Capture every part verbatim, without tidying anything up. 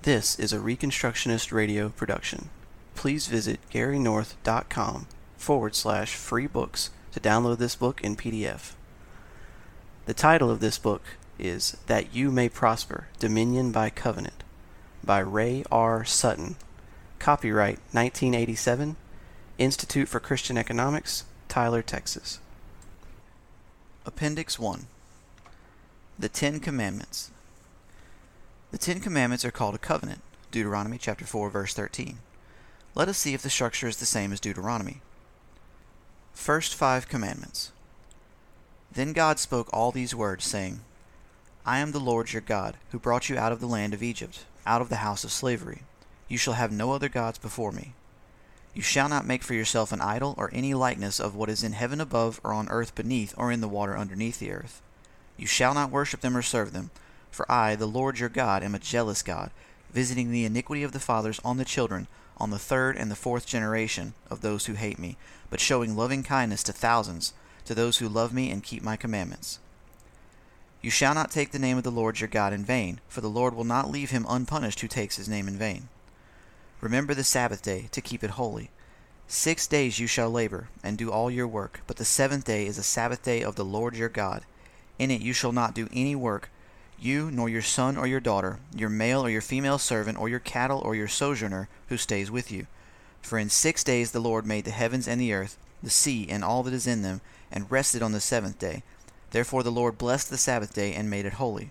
This is a Reconstructionist Radio production. Please visit garynorth.com forward slash free books to download this book in P D F. The title of this book is That You May Prosper, Dominion by Covenant by Ray R. Sutton. Copyright nineteen eighty-seven, Institute for Christian Economics, Tyler, Texas. Appendix one. The Ten Commandments. The Ten Commandments are called a covenant, Deuteronomy chapter four, verse thirteen. Let us see if the structure is the same as Deuteronomy. First five commandments. Then God spoke all these words, saying, I am the Lord your God, who brought you out of the land of Egypt, out of the house of slavery. You shall have no other gods before me. You shall not make for yourself an idol or any likeness of what is in heaven above, or on earth beneath, or in the water underneath the earth. You shall not worship them or serve them. For I, the Lord your God, am a jealous God, visiting the iniquity of the fathers on the children, on the third and the fourth generation of those who hate me, but showing loving kindness to thousands, to those who love me and keep my commandments. You shall not take the name of the Lord your God in vain, for the Lord will not leave him unpunished who takes his name in vain. Remember the Sabbath day, to keep it holy. Six days you shall labor, and do all your work, but the seventh day is a Sabbath day of the Lord your God. In it you shall not do any work, you, nor your son or your daughter, your male or your female servant, or your cattle, or your sojourner who stays with you. For in six days the Lord made the heavens and the earth, the sea, and all that is in them, and rested on the seventh day. Therefore the Lord blessed the Sabbath day and made it holy.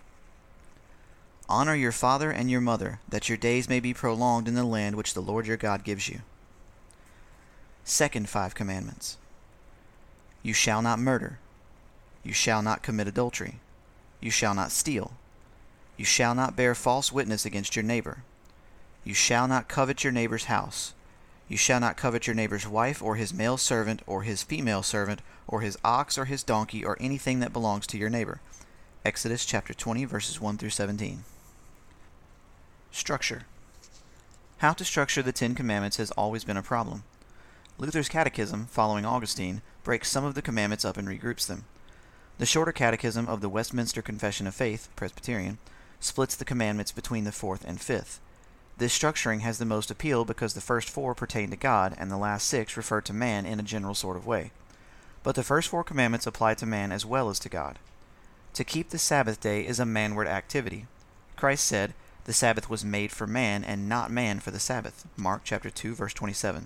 Honor your father and your mother, that your days may be prolonged in the land which the Lord your God gives you. Second five commandments. You shall not murder. You shall not commit adultery. You shall not steal. You shall not bear false witness against your neighbor. You shall not covet your neighbor's house. You shall not covet your neighbor's wife, or his male servant, or his female servant, or his ox, or his donkey, or anything that belongs to your neighbor. Exodus chapter twenty, verses one through seventeen. Structure. How to structure the Ten Commandments has always been a problem. Luther's Catechism, following Augustine, breaks some of the commandments up and regroups them. The Shorter Catechism of the Westminster Confession of Faith, Presbyterian, splits the commandments between the fourth and fifth. This structuring has the most appeal because the first four pertain to God, and the last six refer to man in a general sort of way. But the first four commandments apply to man as well as to God. To keep the Sabbath day is a manward activity. Christ said, the Sabbath was made for man, and not man for the Sabbath. Mark chapter two, verse twenty-seven.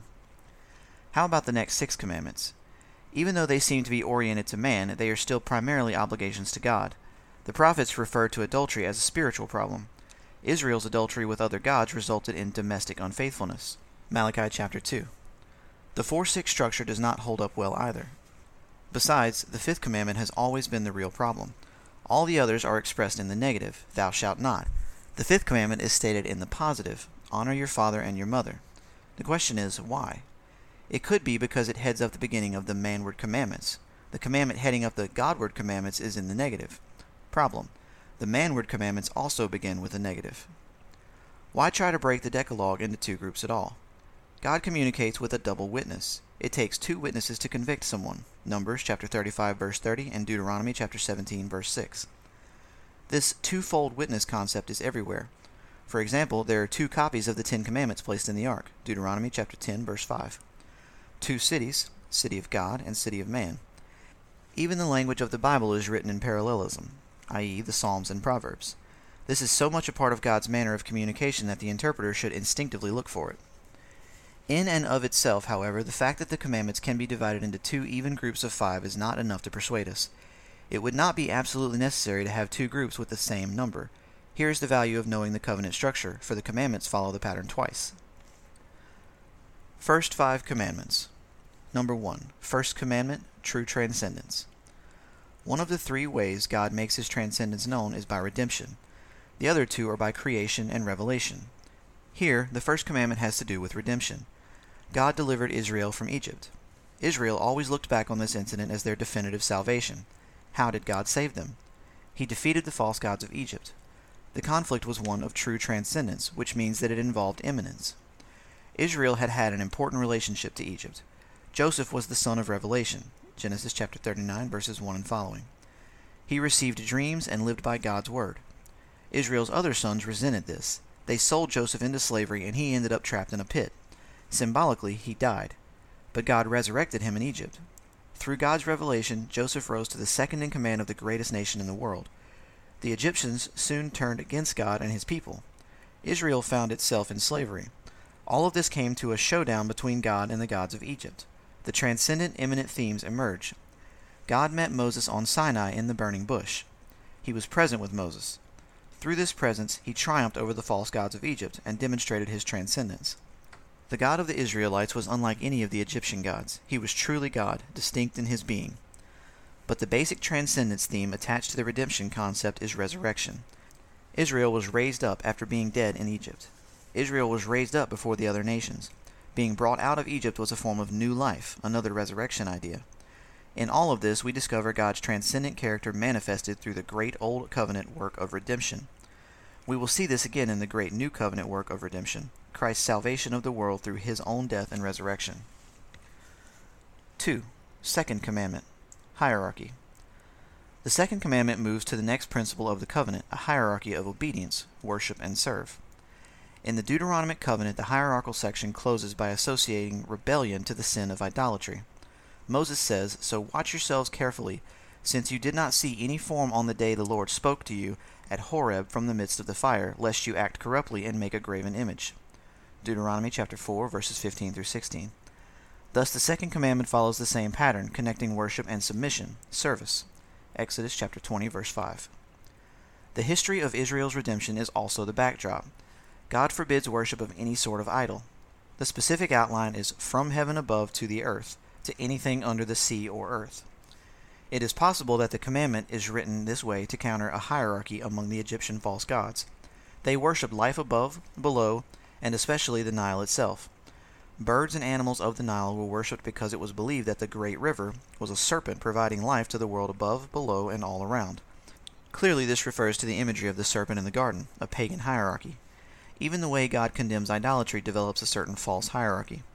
How about the next six commandments? Even though they seem to be oriented to man, they are still primarily obligations to God. The prophets referred to adultery as a spiritual problem. Israel's adultery with other gods resulted in domestic unfaithfulness. Malachi chapter two. The four six structure does not hold up well either. Besides, the fifth commandment has always been the real problem. All the others are expressed in the negative, thou shalt not. The fifth commandment is stated in the positive, honor your father and your mother. The question is, why? It could be because it heads up the beginning of the manward commandments. The commandment heading up the Godward commandments is in the negative. Problem: the manward commandments also begin with a negative. Why try to break the Decalogue into two groups at all? God communicates with a double witness. It takes two witnesses to convict someone. Numbers chapter thirty-five, verse thirty, and Deuteronomy chapter seventeen, verse six. This twofold witness concept is everywhere. For example, there are two copies of the Ten Commandments placed in the ark. Deuteronomy chapter ten, verse five. Two cities, city of God and city of man. Even the language of the Bible is written in parallelism, that is the Psalms and Proverbs. This is so much a part of God's manner of communication that the interpreter should instinctively look for it. In and of itself, however, the fact that the commandments can be divided into two even groups of five is not enough to persuade us. It would not be absolutely necessary to have two groups with the same number. Here is the value of knowing the covenant structure, for the commandments follow the pattern twice. First five commandments. Number one. First commandment, true transcendence. One of the three ways God makes his transcendence known is by redemption. The other two are by creation and revelation. Here, the first commandment has to do with redemption. God delivered Israel from Egypt. Israel always looked back on this incident as their definitive salvation. How did God save them? He defeated the false gods of Egypt. The conflict was one of true transcendence, which means that it involved immanence. Israel had had an important relationship to Egypt. Joseph was the son of revelation, Genesis chapter thirty-nine, verses one and following. He received dreams and lived by God's word. Israel's other sons resented this. They sold Joseph into slavery, and he ended up trapped in a pit. Symbolically, he died. But God resurrected him in Egypt. Through God's revelation, Joseph rose to the second in command of the greatest nation in the world. The Egyptians soon turned against God and his people. Israel found itself in slavery. All of this came to a showdown between God and the gods of Egypt. The transcendent, immanent themes emerge. God met Moses on Sinai in the burning bush. He was present with Moses. Through this presence, he triumphed over the false gods of Egypt and demonstrated his transcendence. The God of the Israelites was unlike any of the Egyptian gods. He was truly God, distinct in his being. But the basic transcendence theme attached to the redemption concept is resurrection. Israel was raised up after being dead in Egypt. Israel was raised up before the other nations. Being brought out of Egypt was a form of new life, another resurrection idea. In all of this, we discover God's transcendent character manifested through the great Old Covenant work of redemption. We will see this again in the great New Covenant work of redemption, Christ's salvation of the world through his own death and resurrection. two. Second Commandment. Hierarchy. The second commandment moves to the next principle of the covenant, a hierarchy of obedience, worship, and serve. In the Deuteronomic covenant, the hierarchical section closes by associating rebellion to the sin of idolatry. Moses says, "So watch yourselves carefully, since you did not see any form on the day the Lord spoke to you at Horeb from the midst of the fire, lest you act corruptly and make a graven image." Deuteronomy chapter four, verses fifteen through sixteen. Thus the second commandment follows the same pattern, connecting worship and submission, service. Exodus chapter twenty, verse five. The history of Israel's redemption is also the backdrop. God forbids worship of any sort of idol. The specific outline is from heaven above to the earth, to anything under the sea or earth. It is possible that the commandment is written this way to counter a hierarchy among the Egyptian false gods. They worshipped life above, below, and especially the Nile itself. Birds and animals of the Nile were worshipped because it was believed that the great river was a serpent providing life to the world above, below, and all around. Clearly this refers to the imagery of the serpent in the garden, a pagan hierarchy. Even the way God condemns idolatry develops a certain false hierarchy.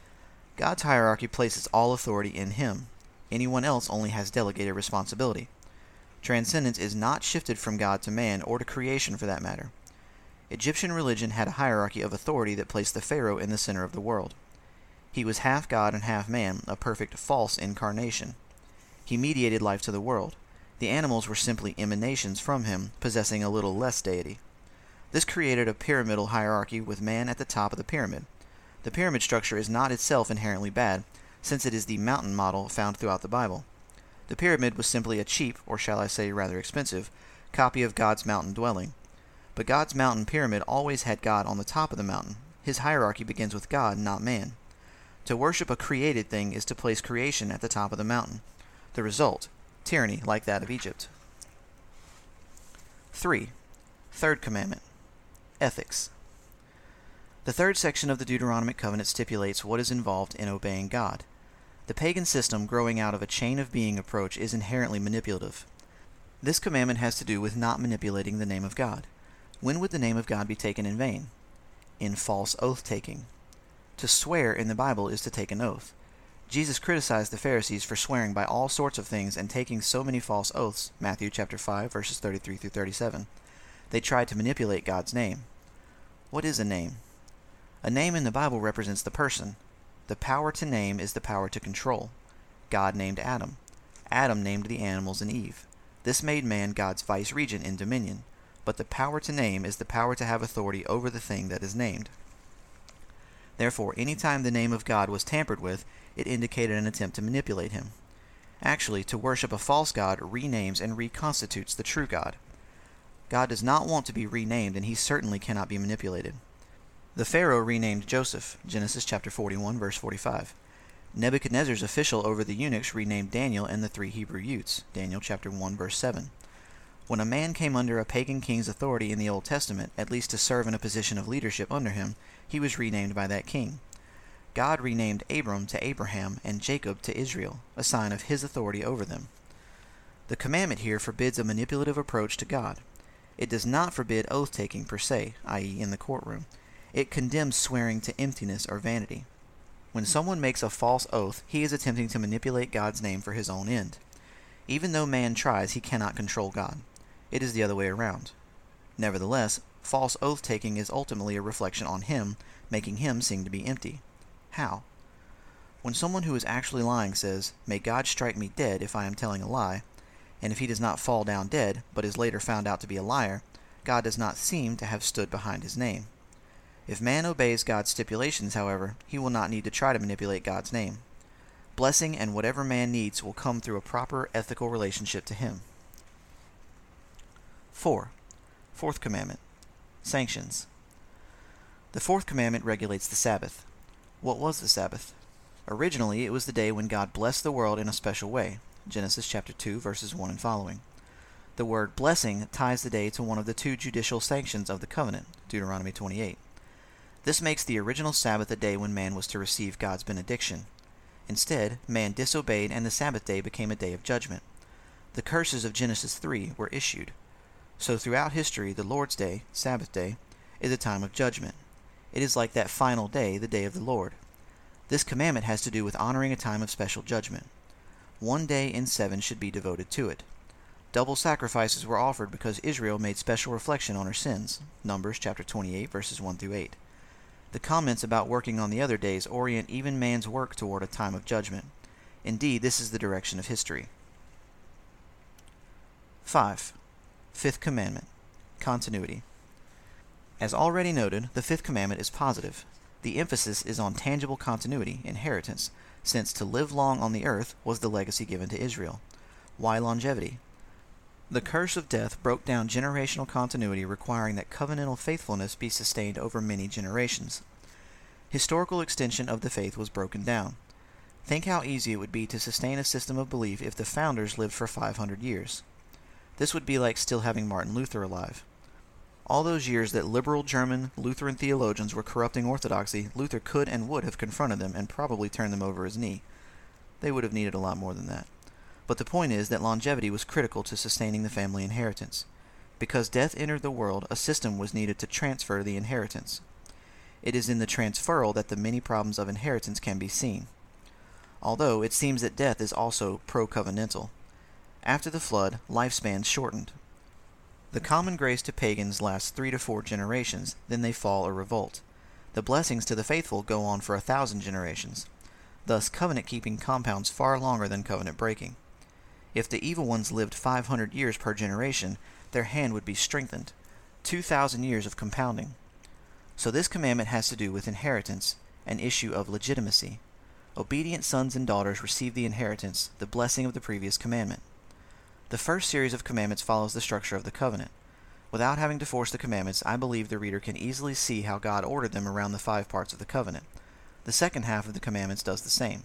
God's hierarchy places all authority in him. Anyone else only has delegated responsibility. Transcendence is not shifted from God to man, or to creation for that matter. Egyptian religion had a hierarchy of authority that placed the Pharaoh in the center of the world. He was half God and half man, a perfect false incarnation. He mediated life to the world. The animals were simply emanations from him, possessing a little less deity. This created a pyramidal hierarchy with man at the top of the pyramid. The pyramid structure is not itself inherently bad, since it is the mountain model found throughout the Bible. The pyramid was simply a cheap, or shall I say rather expensive, copy of God's mountain dwelling. But God's mountain pyramid always had God on the top of the mountain. His hierarchy begins with God, not man. To worship a created thing is to place creation at the top of the mountain. The result, tyranny like that of Egypt. three. Third Commandment. Ethics. The third section of the Deuteronomic covenant stipulates what is involved in obeying God. The pagan system growing out of a chain of being approach is inherently manipulative. This commandment has to do with not manipulating the name of God. When would the name of God be taken in vain? In false oath-taking. To swear in the Bible is to take an oath. Jesus criticized the Pharisees for swearing by all sorts of things and taking so many false oaths, Matthew chapter five, verses thirty-three through thirty-seven. They tried to manipulate God's name. What is a name? A name in the Bible represents the person. The power to name is the power to control. God named Adam. Adam named the animals and Eve. This made man God's vice-regent in dominion. But the power to name is the power to have authority over the thing that is named. Therefore, any time the name of God was tampered with, it indicated an attempt to manipulate him. Actually, to worship a false god renames and reconstitutes the true God. God does not want to be renamed, and he certainly cannot be manipulated. The Pharaoh renamed Joseph, Genesis chapter forty-one, verse forty-five. Nebuchadnezzar's official over the eunuchs renamed Daniel and the three Hebrew youths, Daniel chapter one, verse seven. When a man came under a pagan king's authority in the Old Testament, at least to serve in a position of leadership under him, he was renamed by that king. God renamed Abram to Abraham and Jacob to Israel, a sign of his authority over them. The commandment here forbids a manipulative approach to God. It does not forbid oath-taking per se, that is in the courtroom. It condemns swearing to emptiness or vanity. When someone makes a false oath, he is attempting to manipulate God's name for his own end. Even though man tries, he cannot control God. It is the other way around. Nevertheless, false oath-taking is ultimately a reflection on him, making him seem to be empty. How? When someone who is actually lying says, "May God strike me dead if I am telling a lie," and if he does not fall down dead, but is later found out to be a liar, God does not seem to have stood behind his name. If man obeys God's stipulations, however, he will not need to try to manipulate God's name. Blessing and whatever man needs will come through a proper ethical relationship to him. four. Fourth commandment. Sanctions. The fourth commandment regulates the Sabbath. What was the Sabbath? Originally, it was the day when God blessed the world in a special way. Genesis chapter two, verses one and following. The word blessing ties the day to one of the two judicial sanctions of the covenant, Deuteronomy twenty-eight. This makes the original Sabbath a day when man was to receive God's benediction. Instead, man disobeyed and the Sabbath day became a day of judgment. The curses of Genesis three were issued. So throughout history, the Lord's Day, Sabbath day, is a time of judgment. It is like that final day, the day of the Lord. This commandment has to do with honoring a time of special judgment. One day in seven should be devoted to it. Double sacrifices were offered because Israel made special reflection on her sins. Numbers chapter twenty-eight, verses one through eight. The comments about working on the other days orient even man's work toward a time of judgment. Indeed, this is the direction of history. five. Fifth commandment. Continuity. As already noted, the fifth commandment is positive. The emphasis is on tangible continuity, inheritance, since to live long on the earth was the legacy given to Israel. Why longevity? The curse of death broke down generational continuity, requiring that covenantal faithfulness be sustained over many generations. Historical extension of the faith was broken down. Think how easy it would be to sustain a system of belief if the founders lived for five hundred years. This would be like still having Martin Luther alive. All those years that liberal German Lutheran theologians were corrupting orthodoxy, Luther could and would have confronted them and probably turned them over his knee. They would have needed a lot more than that. But the point is that longevity was critical to sustaining the family inheritance. Because death entered the world, a system was needed to transfer the inheritance. It is in the transferal that the many problems of inheritance can be seen. Although it seems that death is also pro-covenantal. After the flood, lifespans shortened. The common grace to pagans lasts three to four generations, then they fall or revolt. The blessings to the faithful go on for a thousand generations. Thus, covenant-keeping compounds far longer than covenant-breaking. If the evil ones lived five hundred years per generation, their hand would be strengthened. two thousand years of compounding. So this commandment has to do with inheritance, an issue of legitimacy. Obedient sons and daughters receive the inheritance, the blessing of the previous commandment. The first series of commandments follows the structure of the covenant. Without having to force the commandments, I believe the reader can easily see how God ordered them around the five parts of the covenant. The second half of the commandments does the same.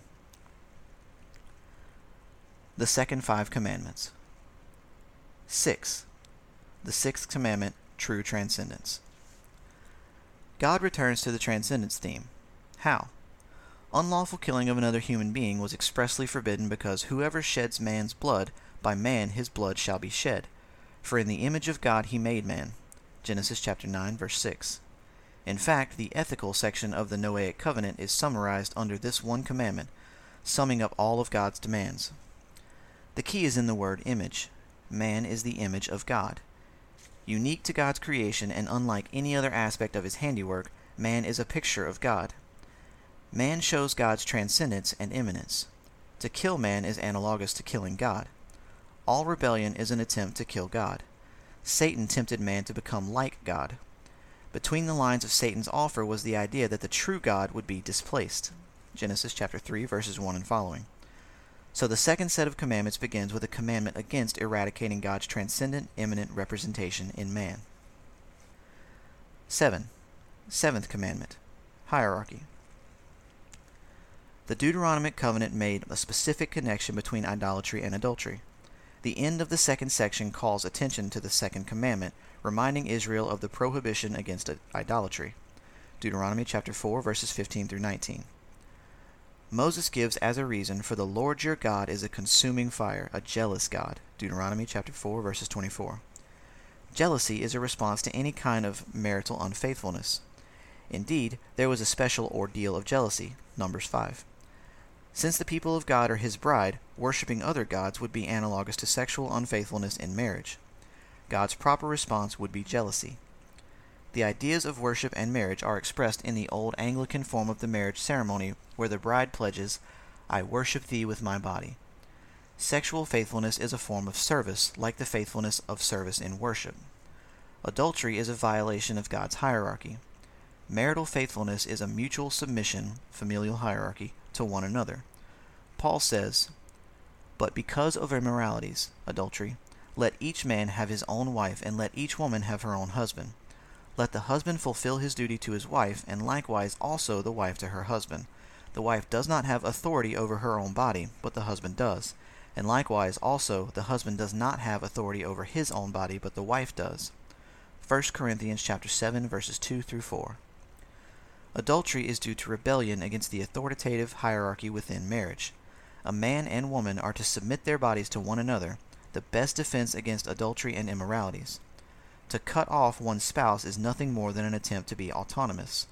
The second five commandments. six. The sixth commandment, true transcendence. God returns to the transcendence theme. How? Unlawful killing of another human being was expressly forbidden because whoever sheds man's blood, by man his blood shall be shed. For in the image of God he made man. Genesis chapter nine, verse six. In fact, the ethical section of the Noahic covenant is summarized under this one commandment, summing up all of God's demands. The key is in the word image. Man is the image of God. Unique to God's creation and unlike any other aspect of his handiwork, man is a picture of God. Man shows God's transcendence and immanence. To kill man is analogous to killing God. All rebellion is an attempt to kill God. Satan tempted man to become like God. Between the lines of Satan's offer was the idea that the true God would be displaced. Genesis chapter three, verses one and following. So the second set of commandments begins with a commandment against eradicating God's transcendent, immanent representation in man. seven. Seventh commandment. Hierarchy. The Deuteronomic covenant made a specific connection between idolatry and adultery. The end of the second section calls attention to the second commandment, reminding Israel of the prohibition against idolatry. Deuteronomy chapter four, verses fifteen through nineteen. Moses gives as a reason, for the Lord your God is a consuming fire, a jealous God. Deuteronomy chapter four, verses twenty-four. Jealousy is a response to any kind of marital unfaithfulness. Indeed, there was a special ordeal of jealousy. Numbers five. Since the people of God are his bride, worshipping other gods would be analogous to sexual unfaithfulness in marriage. God's proper response would be jealousy. The ideas of worship and marriage are expressed in the old Anglican form of the marriage ceremony, where the bride pledges, "I worship thee with my body." Sexual faithfulness is a form of service, like the faithfulness of service in worship. Adultery is a violation of God's hierarchy. Marital faithfulness is a mutual submission, familial hierarchy, to one another. Paul says, "But because of immoralities," adultery, "let each man have his own wife, and let each woman have her own husband. Let the husband fulfill his duty to his wife, and likewise also the wife to her husband. The wife does not have authority over her own body, but the husband does. And likewise also the husband does not have authority over his own body, but the wife does." First Corinthians chapter seven, verses two through four. Adultery is due to rebellion against the authoritative hierarchy within marriage. A man and woman are to submit their bodies to one another, the best defense against adultery and immoralities. To cut off one's spouse is nothing more than an attempt to be autonomous.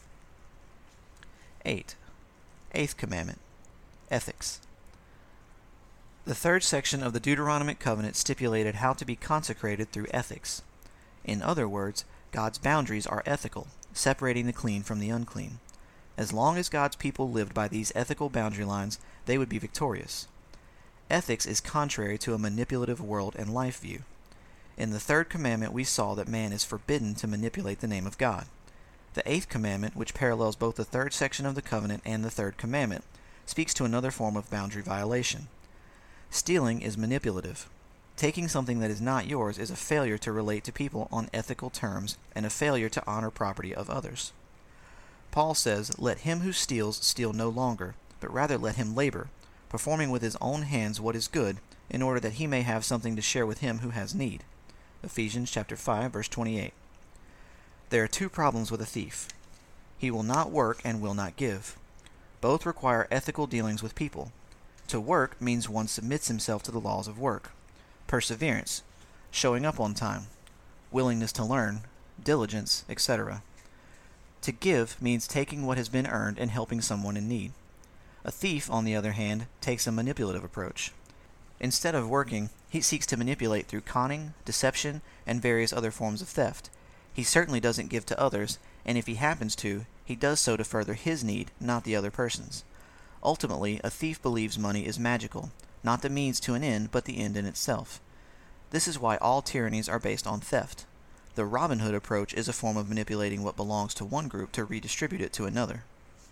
eight. Eighth Commandment. Ethics. The third section of the Deuteronomic Covenant stipulated how to be consecrated through ethics. In other words, God's boundaries are ethical, separating the clean from the unclean. As long as God's people lived by these ethical boundary lines, they would be victorious. Ethics is contrary to a manipulative world and life view. In the third commandment we saw that man is forbidden to manipulate the name of God. The eighth commandment, which parallels both the third section of the covenant and the third commandment, speaks to another form of boundary violation. Stealing is manipulative. Taking something that is not yours is a failure to relate to people on ethical terms and a failure to honor property of others. Paul says, "Let him who steals steal no longer, but rather let him labor, performing with his own hands what is good, in order that he may have something to share with him who has need." Ephesians chapter five, verse twenty-eight. There are two problems with a thief. He will not work and will not give. Both require ethical dealings with people. To work means one submits himself to the laws of work. Perseverance, showing up on time, willingness to learn, diligence, et cetera. To give means taking what has been earned and helping someone in need. A thief, on the other hand, takes a manipulative approach. Instead of working, he seeks to manipulate through conning, deception, and various other forms of theft. He certainly doesn't give to others, and if he happens to, he does so to further his need, not the other person's. Ultimately, a thief believes money is magical, not the means to an end, but the end in itself. This is why all tyrannies are based on theft. The Robin Hood approach is a form of manipulating what belongs to one group to redistribute it to another.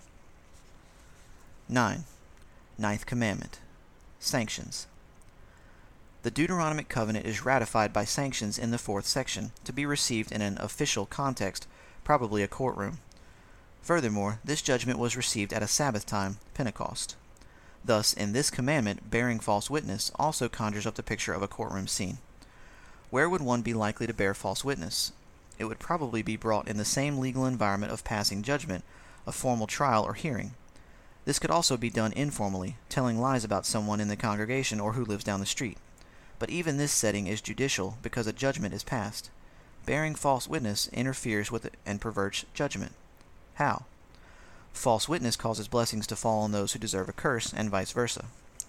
nine. Ninth Commandment. Sanctions. The Deuteronomic Covenant is ratified by sanctions in the fourth section, to be received in an official context, probably a courtroom. Furthermore, this judgment was received at a Sabbath time, Pentecost. Thus, in this commandment, bearing false witness also conjures up the picture of a courtroom scene. Where would one be likely to bear false witness? It would probably be brought in the same legal environment of passing judgment, a formal trial or hearing. This could also be done informally, telling lies about someone in the congregation or who lives down the street. But even this setting is judicial because a judgment is passed. Bearing false witness interferes with it and perverts judgment. How? False witness causes blessings to fall on those who deserve a curse, and vice versa.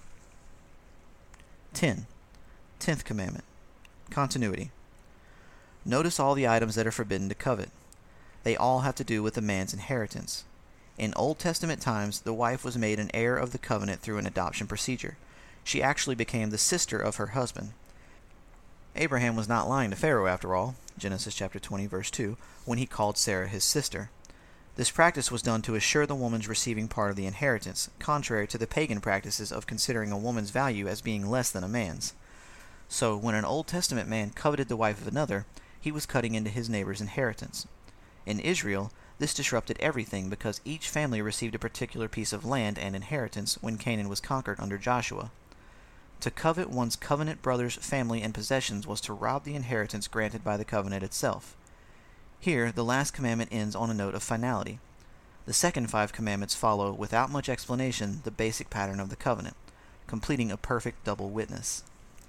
ten. Tenth Commandment. Continuity. Notice all the items that are forbidden to covet. They all have to do with a man's inheritance. In Old Testament times, the wife was made an heir of the covenant through an adoption procedure. She actually became the sister of her husband. Abraham was not lying to Pharaoh after all, Genesis chapter twenty, verse two, when he called Sarah his sister. This practice was done to assure the woman's receiving part of the inheritance, contrary to the pagan practices of considering a woman's value as being less than a man's. So, when an Old Testament man coveted the wife of another, he was cutting into his neighbor's inheritance. In Israel, this disrupted everything because each family received a particular piece of land and inheritance when Canaan was conquered under Joshua. To covet one's covenant brother's family and possessions was to rob the inheritance granted by the covenant itself. Here, the last commandment ends on a note of finality. The second five commandments follow, without much explanation, the basic pattern of the covenant, completing a perfect double witness.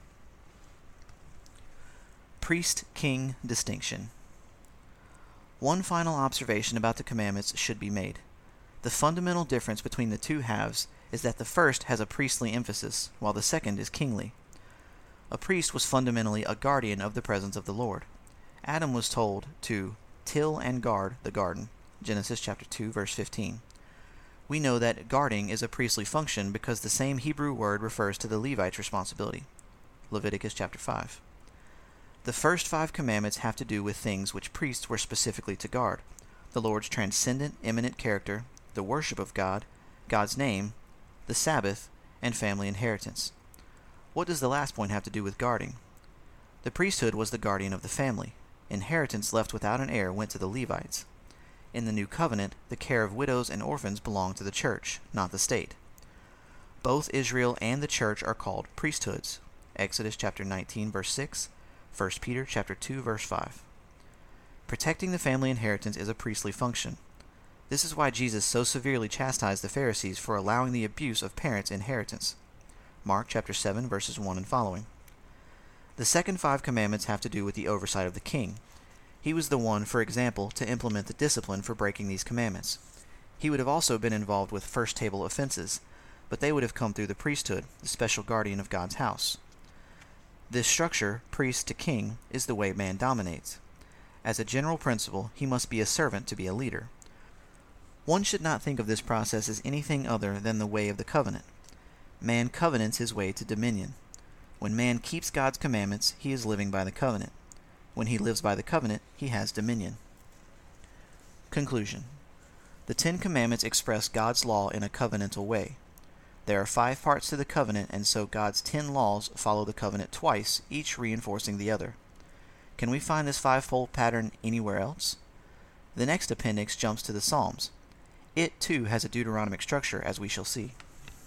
Priest-king distinction. One final observation about the commandments should be made. The fundamental difference between the two halves is that the first has a priestly emphasis, while the second is kingly. A priest was fundamentally a guardian of the presence of the Lord. Adam was told to till and guard the garden, Genesis chapter two, verse fifteen. We know that guarding is a priestly function because the same Hebrew word refers to the Levite's responsibility, Leviticus chapter five. The first five commandments have to do with things which priests were specifically to guard: the Lord's transcendent, immanent character, the worship of God, God's name, the Sabbath, and family inheritance. What does the last point have to do with guarding? The priesthood was the guardian of the family. Inheritance left without an heir went to the Levites. In the New Covenant, the care of widows and orphans belonged to the church, not the state. Both Israel and the church are called priesthoods, Exodus chapter nineteen, verse six, First Peter chapter two, verse five. Protecting the family inheritance is a priestly function. This is why Jesus so severely chastised the Pharisees for allowing the abuse of parents' inheritance, Mark chapter seven, verses one and following. The second five commandments have to do with the oversight of the king. He was the one, for example, to implement the discipline for breaking these commandments. He would have also been involved with first table offenses, but they would have come through the priesthood, the special guardian of God's house. This structure, priest to king, is the way man dominates. As a general principle, he must be a servant to be a leader. One should not think of this process as anything other than the way of the covenant. Man covenants his way to dominion. When man keeps God's commandments, he is living by the covenant. When he lives by the covenant, he has dominion. Conclusion. The Ten Commandments express God's law in a covenantal way. There are five parts to the covenant, and so God's ten laws follow the covenant twice, each reinforcing the other. Can we find this fivefold pattern anywhere else? The next appendix jumps to the Psalms. It, too, has a Deuteronomic structure, as we shall see.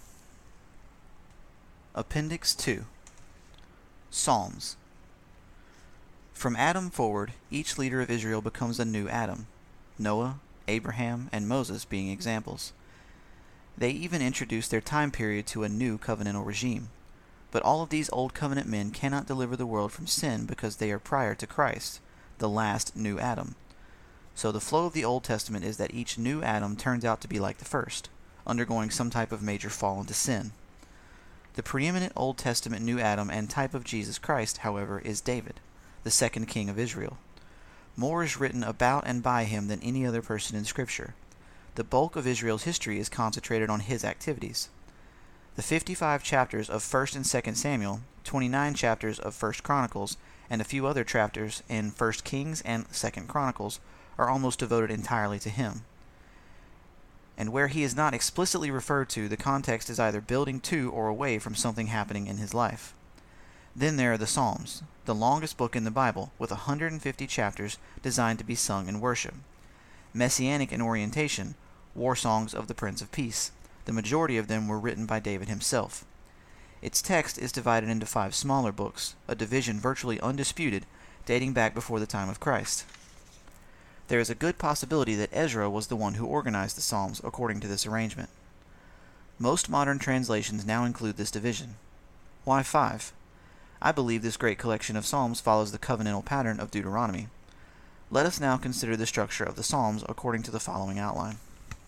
Appendix two. Psalms. From Adam forward, each leader of Israel becomes a new Adam, Noah, Abraham, and Moses being examples. They even introduce their time period to a new covenantal regime. But all of these old covenant men cannot deliver the world from sin because they are prior to Christ, the last new Adam. So the flow of the Old Testament is that each new Adam turns out to be like the first, undergoing some type of major fall into sin. The preeminent Old Testament new Adam and type of Jesus Christ, however, is David, the second king of Israel. More is written about and by him than any other person in Scripture. The bulk of Israel's history is concentrated on his activities. The fifty-five chapters of First and Second Samuel, twenty-nine chapters of First Chronicles, and a few other chapters in First Kings and Second Chronicles are almost devoted entirely to him. And where he is not explicitly referred to, the context is either building to or away from something happening in his life. Then there are the Psalms, the longest book in the Bible, with one hundred fifty chapters designed to be sung in worship. Messianic in orientation, war songs of the Prince of Peace. The majority of them were written by David himself. Its text is divided into five smaller books, a division virtually undisputed, dating back before the time of Christ. There is a good possibility that Ezra was the one who organized the Psalms according to this arrangement. Most modern translations now include this division. Why five? I believe this great collection of Psalms follows the covenantal pattern of Deuteronomy. Let us now consider the structure of the Psalms according to the following outline.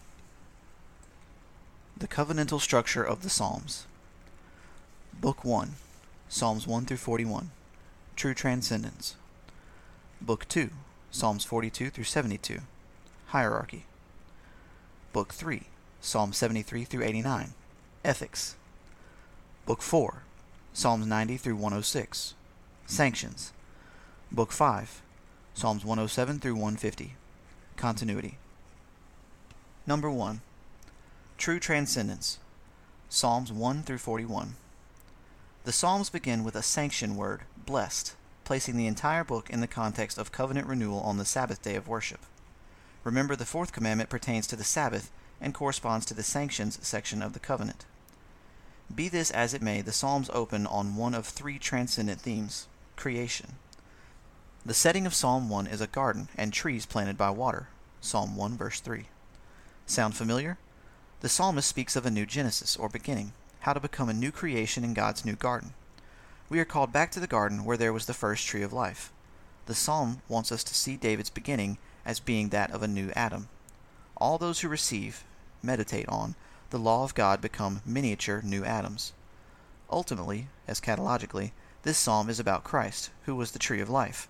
The covenantal structure of the Psalms. Book one, Psalms one through forty-one, True Transcendence. Book two, Psalms forty-two through seventy-two, Hierarchy. Book three, Psalms seventy-three through eighty-nine, Ethics. Book four, Psalms ninety through one oh six, Sanctions. Book five, Psalms one oh seven through one fifty, Continuity. Number one. True Transcendence. Psalms one through forty-one. The Psalms begin with a sanction word, blessed, placing the entire book in the context of covenant renewal on the Sabbath day of worship. Remember, the fourth commandment pertains to the Sabbath and corresponds to the sanctions section of the covenant. Be this as it may, the Psalms open on one of three transcendent themes: creation. The setting of Psalm one is a garden and trees planted by water. Psalm one verse three. Sound familiar? The psalmist speaks of a new Genesis, or beginning, how to become a new creation in God's new garden. We are called back to the garden where there was the first tree of life. The psalm wants us to see David's beginning as being that of a new Adam. All those who receive, meditate on, the law of God become miniature new Adams. Ultimately, eschatologically, this psalm is about Christ, who was the tree of life,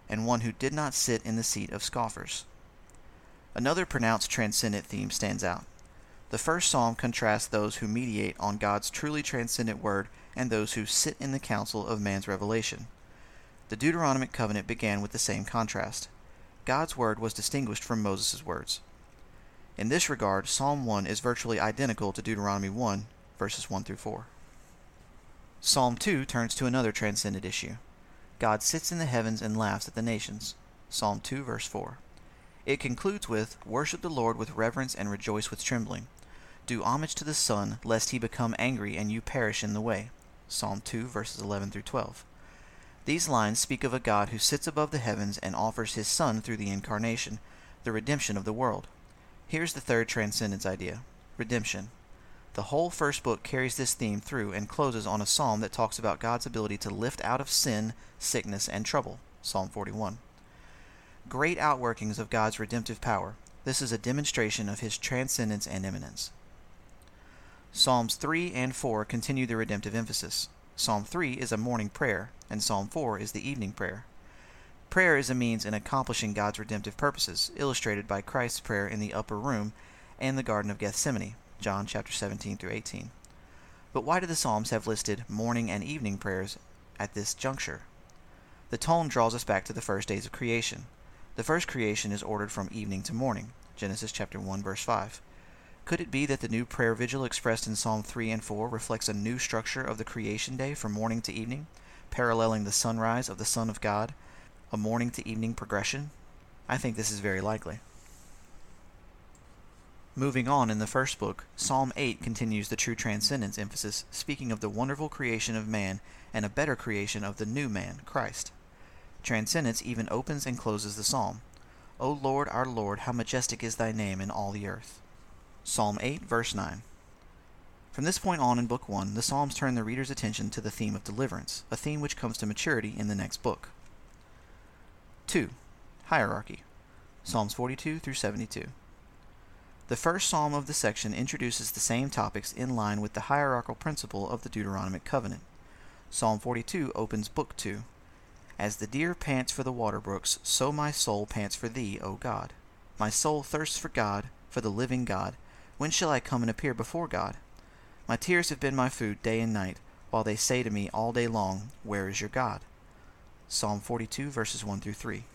and one who did not sit in the seat of scoffers. Another pronounced transcendent theme stands out. The first psalm contrasts those who mediate on God's truly transcendent word and those who sit in the council of man's revelation. The Deuteronomic covenant began with the same contrast. God's word was distinguished from Moses' words. In this regard, Psalm one is virtually identical to Deuteronomy one, verses one through four. Psalm two turns to another transcendent issue. God sits in the heavens and laughs at the nations. Psalm two, verse four. It concludes with, "Worship the Lord with reverence and rejoice with trembling. Do homage to the Son, lest he become angry and you perish in the way." Psalm two, verses eleven through twelve. These lines speak of a God who sits above the heavens and offers his Son through the incarnation, the redemption of the world. Here's the third transcendence idea, redemption. The whole first book carries this theme through and closes on a psalm that talks about God's ability to lift out of sin, sickness, and trouble, Psalm forty-one. Great outworkings of God's redemptive power. This is a demonstration of his transcendence and immanence. Psalms three and four continue the redemptive emphasis. Psalm three is a morning prayer, and Psalm four is the evening prayer. Prayer is a means in accomplishing God's redemptive purposes, illustrated by Christ's prayer in the upper room and the Garden of Gethsemane, John chapter seventeen through eighteen. But why do the Psalms have listed morning and evening prayers at this juncture? The tone draws us back to the first days of creation. The first creation is ordered from evening to morning, Genesis chapter one, verse five. Could it be that the new prayer vigil expressed in Psalm three and four reflects a new structure of the creation day from morning to evening, paralleling the sunrise of the Son of God, a morning to evening progression? I think this is very likely. Moving on in the first book, Psalm eight continues the true transcendence emphasis, speaking of the wonderful creation of man and a better creation of the new man, Christ. Transcendence even opens and closes the psalm. O Lord, our Lord, how majestic is thy name in all the earth. Psalm eight, verse nine. From this point on in Book one, the Psalms turn the reader's attention to the theme of deliverance, a theme which comes to maturity in the next book. two. Hierarchy. Psalms forty-two through seventy-two. The first psalm of the section introduces the same topics in line with the hierarchical principle of the Deuteronomic covenant. Psalm forty-two opens Book two. As the deer pants for the water brooks, so my soul pants for thee, O God. My soul thirsts for God, for the living God. When shall I come and appear before God? My tears have been my food day and night, while they say to me all day long, Where is your God? Psalm forty-two, verses one through three.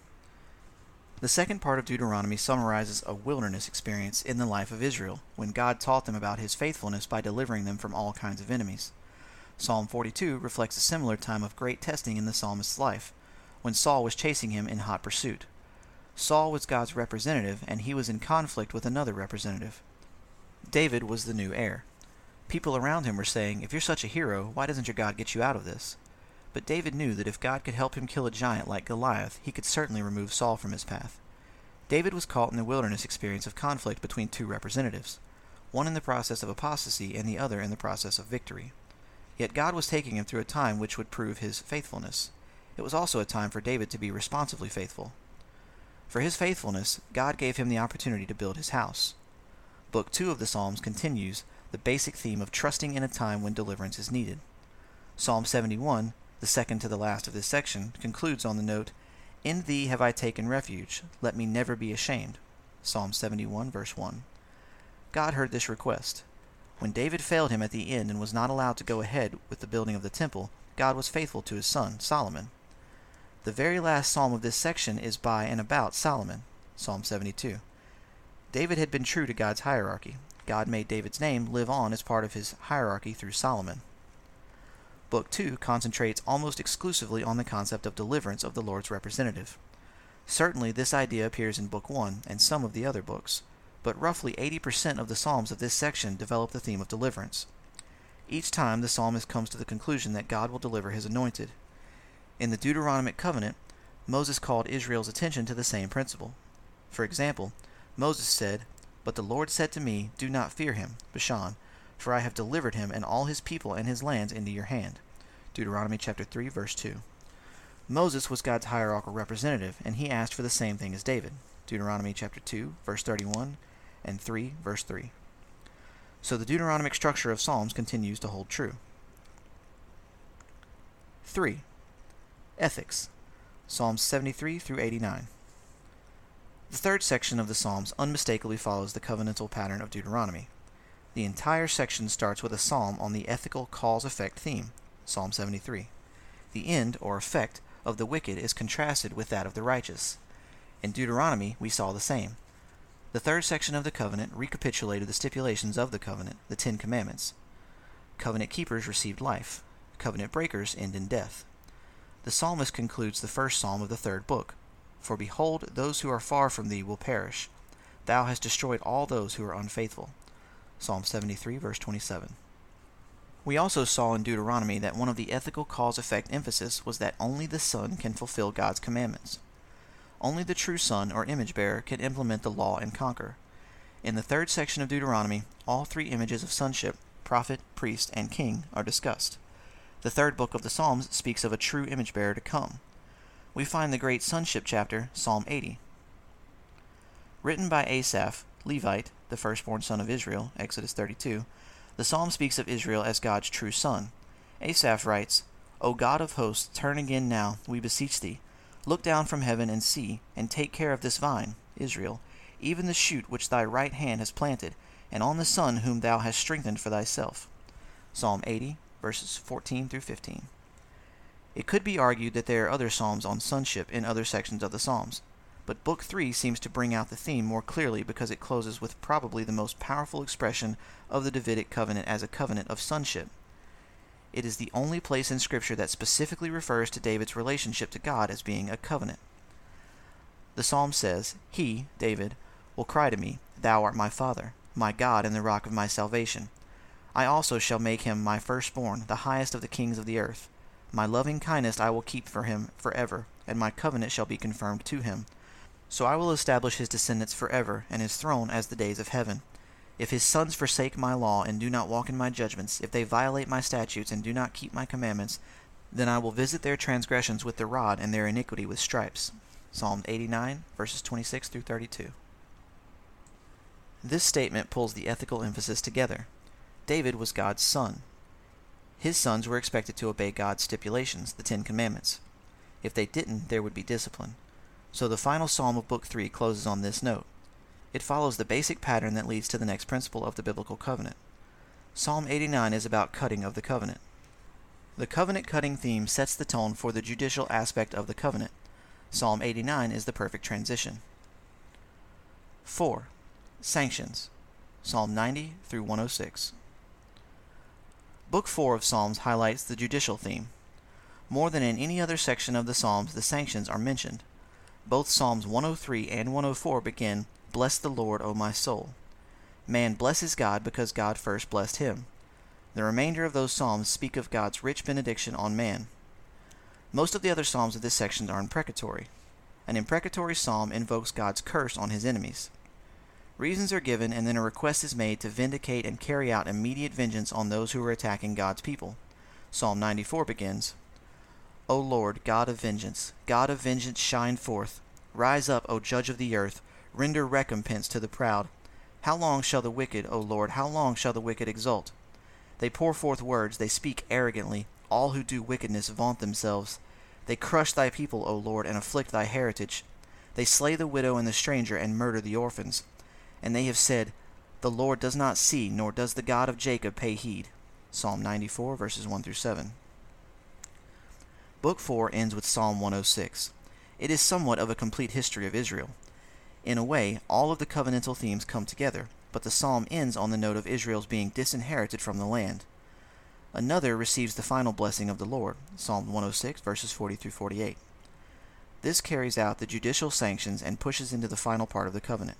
The second part of Deuteronomy summarizes a wilderness experience in the life of Israel, when God taught them about his faithfulness by delivering them from all kinds of enemies. Psalm forty-two reflects a similar time of great testing in the psalmist's life, when Saul was chasing him in hot pursuit. Saul was God's representative, and he was in conflict with another representative. David was the new heir. People around him were saying, If you're such a hero, why doesn't your God get you out of this? But David knew that if God could help him kill a giant like Goliath, he could certainly remove Saul from his path. David was caught in the wilderness experience of conflict between two representatives, one in the process of apostasy and the other in the process of victory. Yet God was taking him through a time which would prove his faithfulness. It was also a time for David to be responsibly faithful. For his faithfulness, God gave him the opportunity to build his house. Book two of the Psalms continues the basic theme of trusting in a time when deliverance is needed. Psalm seventy-one, the second to the last of this section, concludes on the note, In thee have I taken refuge, let me never be ashamed. Psalm seventy-one, verse one. God heard this request. When David failed him at the end and was not allowed to go ahead with the building of the temple, God was faithful to his son, Solomon. The very last psalm of this section is by and about Solomon, Psalm seventy-two. David had been true to God's hierarchy. God made David's name live on as part of his hierarchy through Solomon. Book two concentrates almost exclusively on the concept of deliverance of the Lord's representative. Certainly this idea appears in Book one and some of the other books, but roughly eighty percent of the Psalms of this section develop the theme of deliverance. Each time the psalmist comes to the conclusion that God will deliver his anointed. In the Deuteronomic covenant, Moses called Israel's attention to the same principle. For example, Moses said, But the Lord said to me, Do not fear him, Bashan, for I have delivered him and all his people and his lands into your hand. Deuteronomy chapter three, verse two. Moses was God's hierarchical representative, and he asked for the same thing as David. Deuteronomy chapter two, verse thirty-one, and three, verse three. So the Deuteronomic structure of Psalms continues to hold true. three. Ethics. Psalms seventy-three through eighty-nine. The third section of the Psalms unmistakably follows the covenantal pattern of Deuteronomy. The entire section starts with a psalm on the ethical cause-effect theme, Psalm seventy-three. The end, or effect, of the wicked is contrasted with that of the righteous. In Deuteronomy, we saw the same. The third section of the covenant recapitulated the stipulations of the covenant, the Ten Commandments. Covenant keepers received life. Covenant breakers end in death. The psalmist concludes the first psalm of the third book. For behold, those who are far from thee will perish. Thou hast destroyed all those who are unfaithful. Psalm seventy-three, verse twenty-seven. We also saw in Deuteronomy that one of the ethical cause-effect emphasis was that only the Son can fulfill God's commandments. Only the true Son or image-bearer can implement the law and conquer. In the third section of Deuteronomy, all three images of sonship, prophet, priest, and king, are discussed. The third book of the Psalms speaks of a true image-bearer to come. We find the great sonship chapter, Psalm eighty. Written by Asaph, Levite, the firstborn son of Israel, Exodus thirty-two, the psalm speaks of Israel as God's true son. Asaph writes, O God of hosts, turn again now, we beseech thee. Look down from heaven and see, and take care of this vine, Israel, even the shoot which thy right hand has planted, and on the son whom thou hast strengthened for thyself. Psalm eighty, verses fourteen through fifteen. It could be argued that there are other psalms on sonship in other sections of the Psalms, but Book three seems to bring out the theme more clearly because it closes with probably the most powerful expression of the Davidic covenant as a covenant of sonship. It is the only place in Scripture that specifically refers to David's relationship to God as being a covenant. The psalm says, He, David, will cry to me, Thou art my Father, my God and the rock of my salvation. I also shall make him my firstborn, the highest of the kings of the earth. My loving kindness I will keep for him forever, and my covenant shall be confirmed to him. So I will establish his descendants forever, and his throne as the days of heaven. If his sons forsake my law, and do not walk in my judgments, if they violate my statutes, and do not keep my commandments, then I will visit their transgressions with the rod, and their iniquity with stripes. Psalm eighty-nine, verses twenty-six through thirty-two. This statement pulls the ethical emphasis together. David was God's son. His sons were expected to obey God's stipulations, the Ten Commandments. If they didn't, there would be discipline. So the final psalm of Book three closes on this note. It follows the basic pattern that leads to the next principle of the biblical covenant. Psalm eighty-nine is about cutting of the covenant. The covenant-cutting theme sets the tone for the judicial aspect of the covenant. Psalm eighty-nine is the perfect transition. four. Sanctions. Psalm ninety through one oh six. Book four of Psalms highlights the judicial theme. More than in any other section of the Psalms, the sanctions are mentioned. Both Psalms one oh three and one oh four begin, Bless the Lord, O my soul. Man blesses God because God first blessed him. The remainder of those psalms speak of God's rich benediction on man. Most of the other psalms of this section are imprecatory. An imprecatory psalm invokes God's curse on his enemies. Reasons are given, and then a request is made to vindicate and carry out immediate vengeance on those who are attacking God's people. Psalm ninety-four begins, O Lord, God of vengeance, God of vengeance, shine forth. Rise up, O Judge of the earth. Render recompense to the proud. How long shall the wicked, O Lord, how long shall the wicked exult? They pour forth words, they speak arrogantly. All who do wickedness vaunt themselves. They crush thy people, O Lord, and afflict thy heritage. They slay the widow and the stranger, and murder the orphans. And they have said, The Lord does not see, nor does the God of Jacob pay heed. Psalm ninety-four, verses one through seven. Book four ends with Psalm one oh six. It is somewhat of a complete history of Israel. In a way, all of the covenantal themes come together, but the psalm ends on the note of Israel's being disinherited from the land. Another receives the final blessing of the Lord, Psalm one oh six, verses forty through forty-eight. This carries out the judicial sanctions and pushes into the final part of the covenant.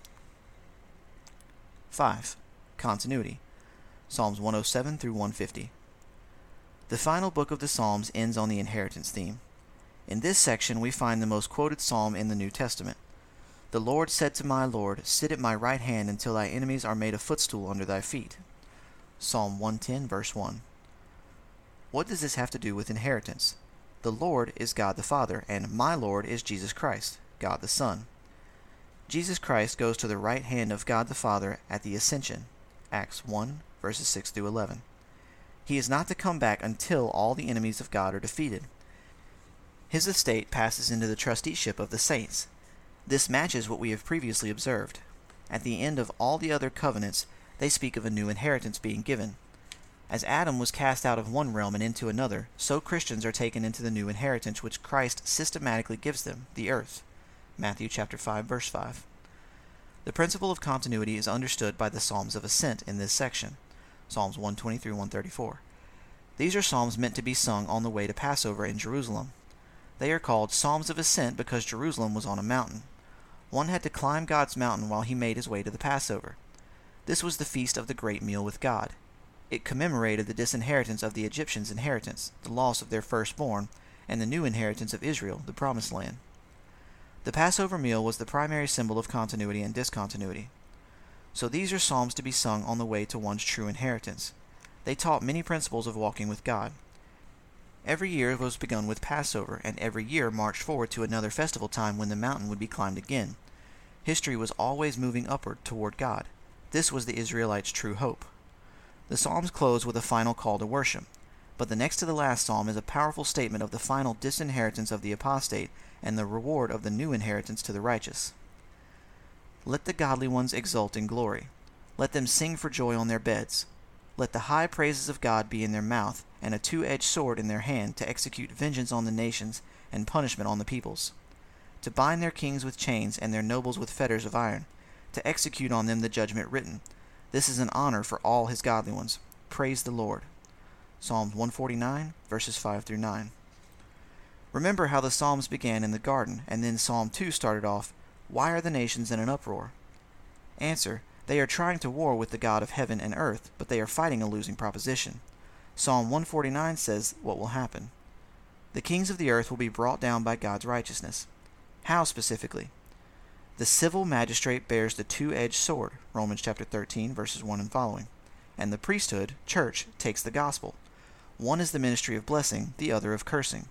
five. Continuity. Psalms one oh seven through one fifty. The final book of the Psalms ends on the inheritance theme. In this section we find the most quoted psalm in the New Testament. The Lord said to my Lord, Sit at my right hand until thy enemies are made a footstool under thy feet. Psalm one ten, verse one. What does this have to do with inheritance? The Lord is God the Father, and my Lord is Jesus Christ, God the Son. Jesus Christ goes to the right hand of God the Father at the Ascension, Acts one, verses six through eleven. He is not to come back until all the enemies of God are defeated. His estate passes into the trusteeship of the saints. This matches what we have previously observed. At the end of all the other covenants, they speak of a new inheritance being given. As Adam was cast out of one realm and into another, so Christians are taken into the new inheritance which Christ systematically gives them, the earth. Matthew chapter five, verse five. The principle of continuity is understood by the Psalms of Ascent in this section, Psalms one twenty through one thirty-four. These are psalms meant to be sung on the way to Passover in Jerusalem. They are called Psalms of Ascent because Jerusalem was on a mountain. One had to climb God's mountain while he made his way to the Passover. This was the feast of the great meal with God. It commemorated the disinheritance of the Egyptians' inheritance, the loss of their firstborn, and the new inheritance of Israel, the Promised Land. The Passover meal was the primary symbol of continuity and discontinuity. So these are psalms to be sung on the way to one's true inheritance. They taught many principles of walking with God. Every year was begun with Passover, and every year marched forward to another festival time when the mountain would be climbed again. History was always moving upward toward God. This was the Israelites' true hope. The Psalms close with a final call to worship, but the next to the last psalm is a powerful statement of the final disinheritance of the apostate and the reward of the new inheritance to the righteous. Let the godly ones exult in glory. Let them sing for joy on their beds. Let the high praises of God be in their mouth, and a two-edged sword in their hand, to execute vengeance on the nations and punishment on the peoples, to bind their kings with chains and their nobles with fetters of iron, to execute on them the judgment written. This is an honor for all his godly ones. Praise the Lord. Psalms one forty-nine, verses five through nine. Remember how the Psalms began in the garden, and then Psalm two started off, "Why are the nations in an uproar?" Answer: they are trying to war with the God of heaven and earth, but they are fighting a losing proposition. Psalm one forty-nine says what will happen. The kings of the earth will be brought down by God's righteousness. How specifically? The civil magistrate bears the two-edged sword, Romans chapter thirteen, verses one and following, and the priesthood, church, takes the gospel. One is the ministry of blessing, the other of cursing.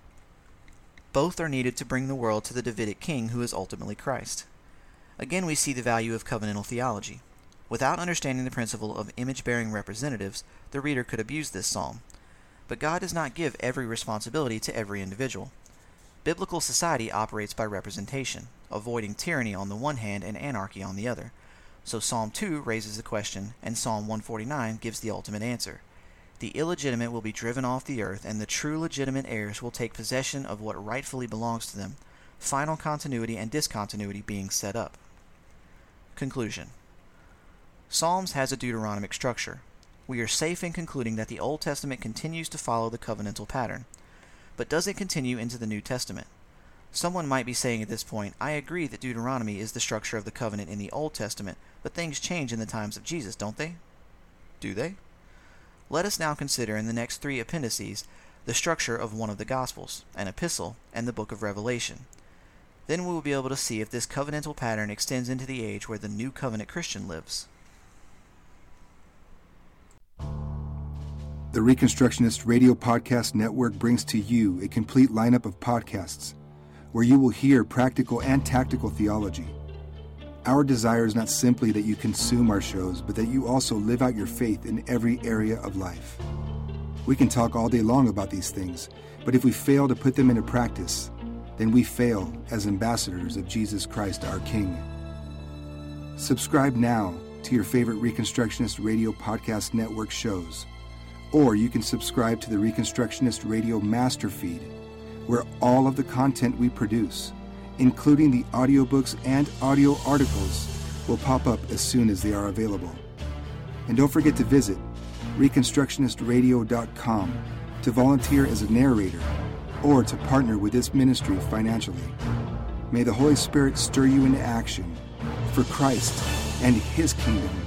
Both are needed to bring the world to the Davidic king who is ultimately Christ. Again we see the value of covenantal theology. Without understanding the principle of image-bearing representatives, the reader could abuse this psalm. But God does not give every responsibility to every individual. Biblical society operates by representation, avoiding tyranny on the one hand and anarchy on the other. So Psalm two raises the question, and Psalm one forty-nine gives the ultimate answer. The illegitimate will be driven off the earth, and the true legitimate heirs will take possession of what rightfully belongs to them, final continuity and discontinuity being set up. Conclusion. Psalms has a Deuteronomic structure. We are safe in concluding that the Old Testament continues to follow the covenantal pattern. But does it continue into the New Testament? Someone might be saying at this point, I agree that Deuteronomy is the structure of the covenant in the Old Testament, but things change in the times of Jesus, don't they? Do they? Let us now consider in the next three appendices the structure of one of the Gospels, an epistle, and the book of Revelation. Then we will be able to see if this covenantal pattern extends into the age where the New Covenant Christian lives. The Reconstructionist Radio Podcast Network brings to you a complete lineup of podcasts where you will hear practical and tactical theology. Our desire is not simply that you consume our shows, but that you also live out your faith in every area of life. We can talk all day long about these things, but if we fail to put them into practice, then we fail as ambassadors of Jesus Christ our King. Subscribe now to your favorite Reconstructionist Radio Podcast Network shows, or you can subscribe to the Reconstructionist Radio Master Feed, where all of the content we produce, including the audiobooks and audio articles, will pop up as soon as they are available. And don't forget to visit reconstructionist radio dot com to volunteer as a narrator or to partner with this ministry financially. May the Holy Spirit stir you into action for Christ and His kingdom.